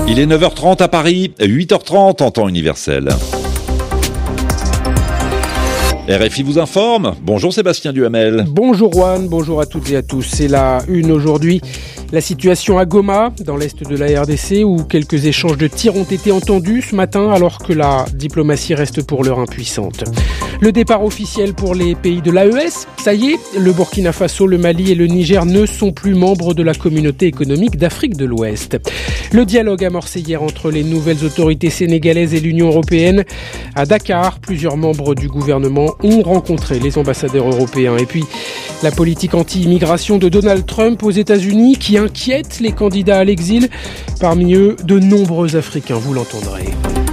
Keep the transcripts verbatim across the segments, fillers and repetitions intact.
Il est neuf heures trente à Paris, huit heures trente en temps universel. R F I vous informe. Bonjour Sébastien Duhamel. Bonjour Juan, bonjour à toutes et à tous. C'est la une aujourd'hui. La situation à Goma, dans l'est de la R D C, où quelques échanges de tirs ont été entendus ce matin, alors que la diplomatie reste pour l'heure impuissante. Le départ officiel pour les pays de l'A E S, ça y est, le Burkina Faso, le Mali et le Niger ne sont plus membres de la communauté économique d'Afrique de l'Ouest. Le dialogue amorcé hier entre les nouvelles autorités sénégalaises et l'Union européenne. À Dakar, plusieurs membres du gouvernement ont rencontré les ambassadeurs européens. Et puis, la politique anti-immigration de Donald Trump aux États-Unis qui inquiète les candidats à l'exil. Parmi eux, de nombreux Africains, vous l'entendrez.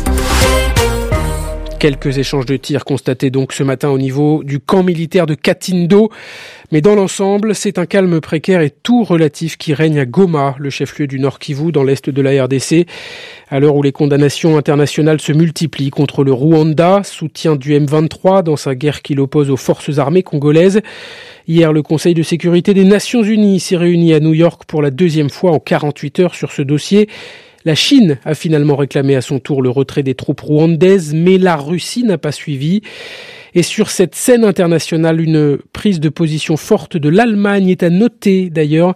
Quelques échanges de tirs constatés donc ce matin au niveau du camp militaire de Katindo. Mais dans l'ensemble, c'est un calme précaire et tout relatif qui règne à Goma, le chef-lieu du Nord Kivu dans l'est de la R D C. À l'heure où les condamnations internationales se multiplient contre le Rwanda, soutien du M vingt-trois dans sa guerre qui l'oppose aux forces armées congolaises. Hier, le Conseil de sécurité des Nations Unies s'est réuni à New York pour la deuxième fois en quarante-huit heures sur ce dossier. La Chine a finalement réclamé à son tour le retrait des troupes rwandaises, mais la Russie n'a pas suivi. Et sur cette scène internationale, une prise de position forte de l'Allemagne est à noter d'ailleurs.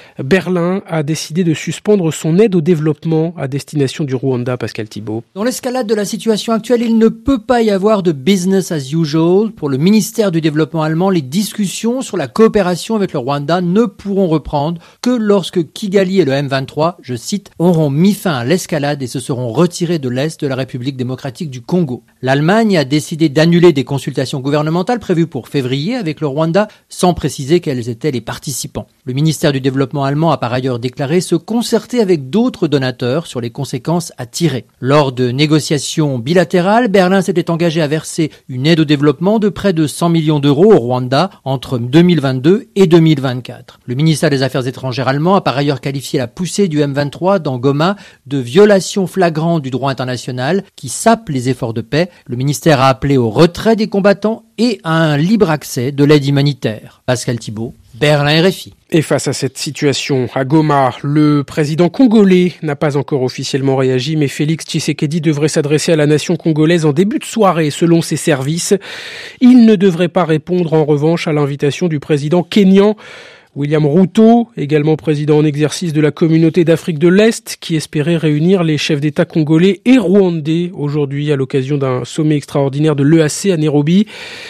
Berlin a décidé de suspendre son aide au développement à destination du Rwanda, Pascal Thibault. Dans l'escalade de la situation actuelle, il ne peut pas y avoir de business as usual. Pour le ministère du Développement allemand, les discussions sur la coopération avec le Rwanda ne pourront reprendre que lorsque Kigali et le M vingt-trois, je cite, auront mis fin à l'escalade et se seront retirés de l'Est de la République démocratique du Congo. L'Allemagne a décidé d'annuler des consultations gouvernementales prévues pour février avec le Rwanda, sans préciser quels étaient les participants. Le ministère du Développement allemand a par ailleurs déclaré se concerter avec d'autres donateurs sur les conséquences à tirer. Lors de négociations bilatérales, Berlin s'était engagé à verser une aide au développement de près de cent millions d'euros au Rwanda entre deux mille vingt-deux et deux mille vingt-quatre. Le ministère des Affaires étrangères allemand a par ailleurs qualifié la poussée du M vingt-trois dans Goma de violation flagrante du droit international qui sape les efforts de paix. Le ministère a appelé au retrait des combattants et à un libre accès de l'aide humanitaire. Pascal Thibault, Berlin R F I. Et face à cette situation à Goma, le président congolais n'a pas encore officiellement réagi, mais Félix Tshisekedi devrait s'adresser à la nation congolaise en début de soirée, selon ses services. Il ne devrait pas répondre en revanche à l'invitation du président kényan William Ruto, également président en exercice de la communauté d'Afrique de l'Est, qui espérait réunir les chefs d'État congolais et rwandais aujourd'hui à l'occasion d'un sommet extraordinaire de l'E A C à Nairobi.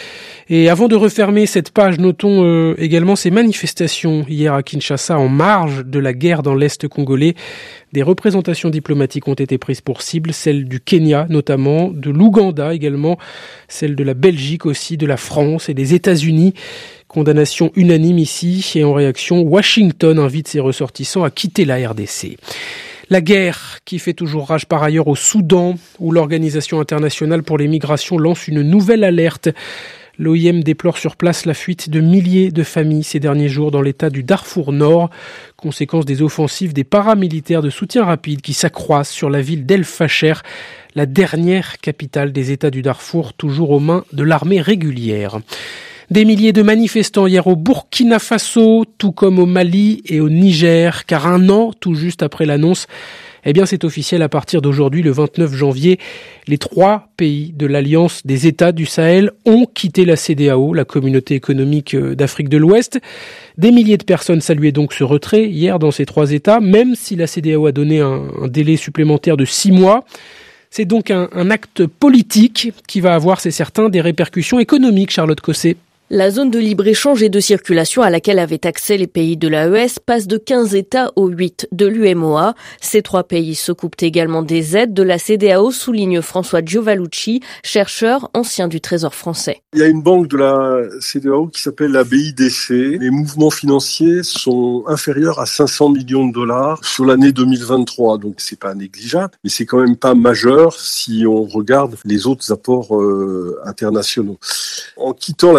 Et avant de refermer cette page, notons euh, également ces manifestations hier à Kinshasa en marge de la guerre dans l'Est congolais. Des représentations diplomatiques ont été prises pour cible, celle du Kenya notamment, de l'Ouganda également, celle de la Belgique aussi, de la France et des États-Unis. Condamnation unanime ici et en réaction, Washington invite ses ressortissants à quitter la R D C. La guerre qui fait toujours rage par ailleurs au Soudan, où l'Organisation internationale pour les migrations lance une nouvelle alerte. L'O I M déplore sur place la fuite de milliers de familles ces derniers jours dans l'état du Darfour Nord, conséquence des offensives des paramilitaires de soutien rapide qui s'accroissent sur la ville d'El Fasher, la dernière capitale des États du Darfour, toujours aux mains de l'armée régulière. Des milliers de manifestants hier au Burkina Faso, tout comme au Mali et au Niger, car un an tout juste après l'annonce, eh bien c'est officiel à partir d'aujourd'hui, le vingt-neuf janvier, les trois pays de l'Alliance des États du Sahel ont quitté la C D A O, la communauté économique d'Afrique de l'Ouest. Des milliers de personnes saluaient donc ce retrait hier dans ces trois États, même si la C D A O a donné un, un délai supplémentaire de six mois. C'est donc un, un acte politique qui va avoir, c'est certain, des répercussions économiques, Charlotte Cosset. La zone de libre-échange et de circulation à laquelle avaient accès les pays de l'A E S passe de quinze États aux huit de l'U M O A. Ces trois pays s'occupent également des aides de la C D A O, souligne François Giovalucci, chercheur ancien du Trésor français. Il y a une banque de la C D A O qui s'appelle la B I D C. Les mouvements financiers sont inférieurs à cinq cents millions de dollars sur l'année deux mille vingt-trois. Donc c'est pas négligeable, mais c'est quand même pas majeur si on regarde les autres apports euh, internationaux. En quittant la C D A O,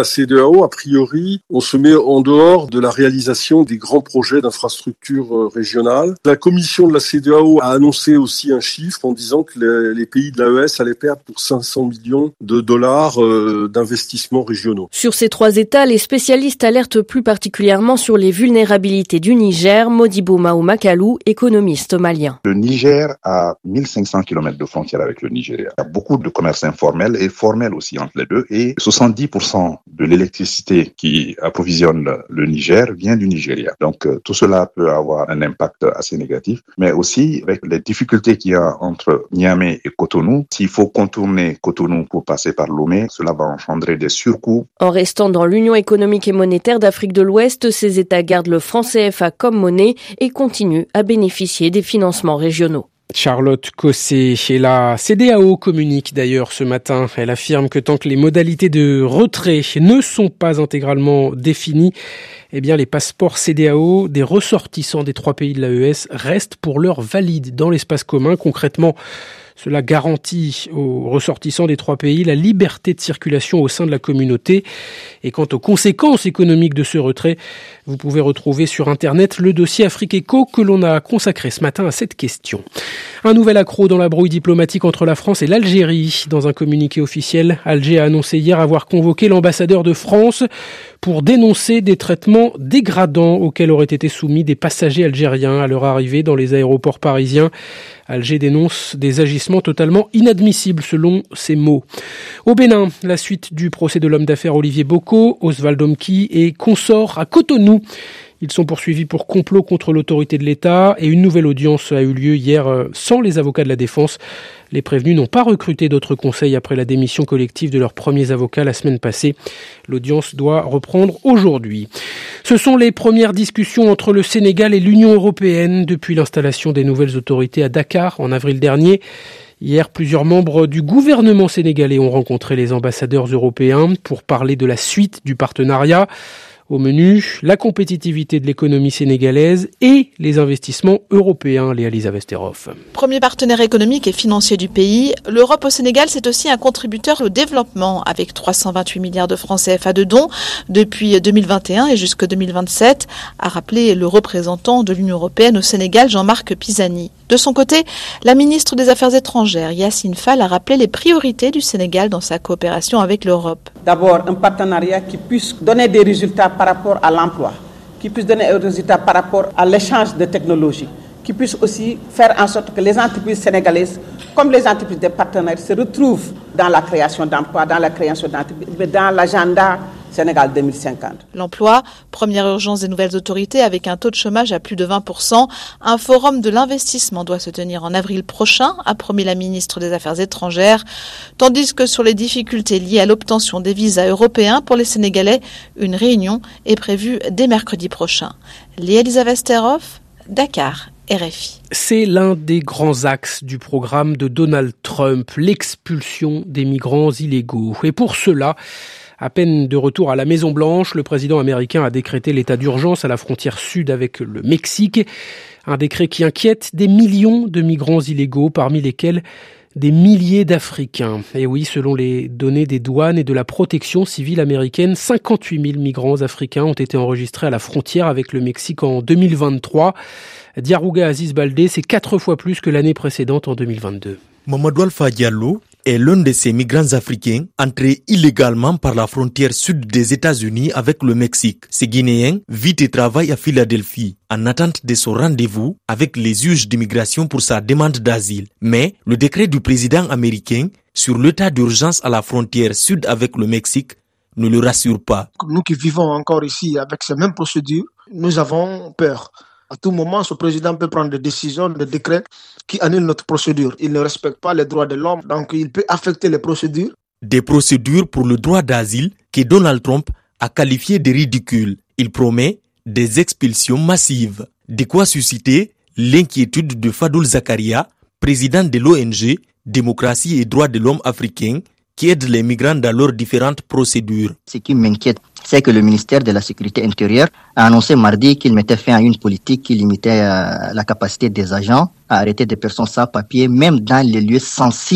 A O, a priori, on se met en dehors de la réalisation des grands projets d'infrastructures régionales. La commission de la C D A O a annoncé aussi un chiffre en disant que les, les pays de l'A E S allaient perdre pour cinq cents millions de dollars euh, d'investissements régionaux. Sur ces trois États, les spécialistes alertent plus particulièrement sur les vulnérabilités du Niger. Modibo Maoumakalou, économiste malien. Le Niger a mille cinq cents kilomètres de frontières avec le Nigeria. Il y a beaucoup de commerce informel et formel aussi entre les deux. Et soixante-dix pour cent de l'électricité qui approvisionne le Niger vient du Nigeria. Donc euh, tout cela peut avoir un impact assez négatif. Mais aussi, avec les difficultés qu'il y a entre Niamey et Cotonou, s'il faut contourner Cotonou pour passer par Lomé, cela va engendrer des surcoûts. En restant dans l'Union économique et monétaire d'Afrique de l'Ouest, ces États gardent le franc C F A comme monnaie et continuent à bénéficier des financements régionaux. Charlotte Cossé et la C D A O communique d'ailleurs ce matin. Elle affirme que tant que les modalités de retrait ne sont pas intégralement définies, eh bien les passeports C D A O des ressortissants des trois pays de l'A E S restent pour l'heure valides dans l'espace commun. Concrètement, cela garantit aux ressortissants des trois pays la liberté de circulation au sein de la communauté. Et quant aux conséquences économiques de ce retrait, vous pouvez retrouver sur Internet le dossier Afrique Éco que l'on a consacré ce matin à cette question. Un nouvel accroc dans la brouille diplomatique entre la France et l'Algérie. Dans un communiqué officiel, Alger a annoncé hier avoir convoqué l'ambassadeur de France pour dénoncer des traitements dégradants auxquels auraient été soumis des passagers algériens à leur arrivée dans les aéroports parisiens. Alger dénonce des agissements totalement inadmissibles selon ses mots. Au Bénin, la suite du procès de l'homme d'affaires Olivier Bocco, Oswald Omki et consorts à Cotonou. Ils sont poursuivis pour complot contre l'autorité de l'État et une nouvelle audience a eu lieu hier sans les avocats de la défense. Les prévenus n'ont pas recruté d'autres conseils après la démission collective de leurs premiers avocats la semaine passée. L'audience doit reprendre aujourd'hui. Ce sont les premières discussions entre le Sénégal et l'Union européenne depuis l'installation des nouvelles autorités à Dakar en avril dernier. Hier, plusieurs membres du gouvernement sénégalais ont rencontré les ambassadeurs européens pour parler de la suite du partenariat. Au menu, la compétitivité de l'économie sénégalaise et les investissements européens, Léa Lisa Vesterhoff. Premier partenaire économique et financier du pays, l'Europe au Sénégal, c'est aussi un contributeur au développement avec trois cent vingt-huit milliards de francs C F A de dons depuis deux mille vingt et un et jusqu'en deux mille vingt-sept, a rappelé le représentant de l'Union européenne au Sénégal, Jean-Marc Pisani. De son côté, la ministre des Affaires étrangères, Yacine Fall, a rappelé les priorités du Sénégal dans sa coopération avec l'Europe. D'abord, un partenariat qui puisse donner des résultats par rapport à l'emploi, qui puisse donner des résultats par rapport à l'échange de technologies, qui puisse aussi faire en sorte que les entreprises sénégalaises, comme les entreprises des partenaires, se retrouvent dans la création d'emplois, dans la création d'entreprises, mais dans l'agenda Sénégal deux mille cinquante. L'emploi, première urgence des nouvelles autorités avec un taux de chômage à plus de vingt pour cent. Un forum de l'investissement doit se tenir en avril prochain, a promis la ministre des Affaires étrangères. Tandis que sur les difficultés liées à l'obtention des visas européens pour les Sénégalais, une réunion est prévue dès mercredi prochain. Léa Lisa Vesterhoff, Dakar. R F I. C'est l'un des grands axes du programme de Donald Trump, l'expulsion des migrants illégaux. Et pour cela, à peine de retour à la Maison-Blanche, le président américain a décrété l'état d'urgence à la frontière sud avec le Mexique. Un décret qui inquiète des millions de migrants illégaux, parmi lesquels des milliers d'Africains. Et oui, selon les données des douanes et de la protection civile américaine, cinquante-huit mille migrants africains ont été enregistrés à la frontière avec le Mexique en deux mille vingt-trois. Diarouga Aziz Baldé, c'est quatre fois plus que l'année précédente en deux mille vingt-deux. Mamadou Alpha Diallo est l'un de ces migrants africains entrés illégalement par la frontière sud des États-Unis avec le Mexique. Ce Guinéen vit et travaille à Philadelphie en attente de son rendez-vous avec les juges d'immigration pour sa demande d'asile. Mais le décret du président américain sur l'état d'urgence à la frontière sud avec le Mexique ne le rassure pas. Nous qui vivons encore ici avec ces mêmes procédures, nous avons peur. À tout moment, ce président peut prendre des décisions, des décrets qui annulent notre procédure. Il ne respecte pas les droits de l'homme, donc il peut affecter les procédures. Des procédures pour le droit d'asile que Donald Trump a qualifiées de ridicules. Il promet des expulsions massives. De quoi susciter l'inquiétude de Fadoul Zakaria, président de l'O N G Démocratie et droits de l'homme africain, qui aide les migrants dans leurs différentes procédures. Ce qui m'inquiète, c'est que le ministère de la Sécurité intérieure a annoncé mardi qu'il mettait fin à une politique qui limitait euh, la capacité des agents à arrêter des personnes sans papier, même dans les lieux sensibles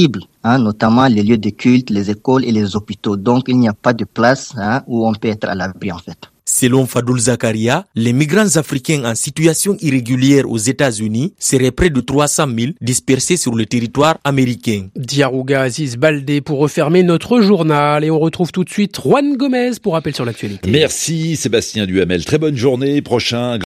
hein, notamment les lieux de culte, les écoles et les hôpitaux. Donc, il n'y a pas de place hein, où on peut être à l'abri, en fait. Selon Fadoul Zakaria, les migrants africains en situation irrégulière aux États-Unis seraient près de trois cent mille dispersés sur le territoire américain. Diarouga Aziz Baldé pour refermer notre journal. Et on retrouve tout de suite Juan Gomez pour rappel sur l'actualité. Merci Sébastien Duhamel. Très bonne journée. Prochain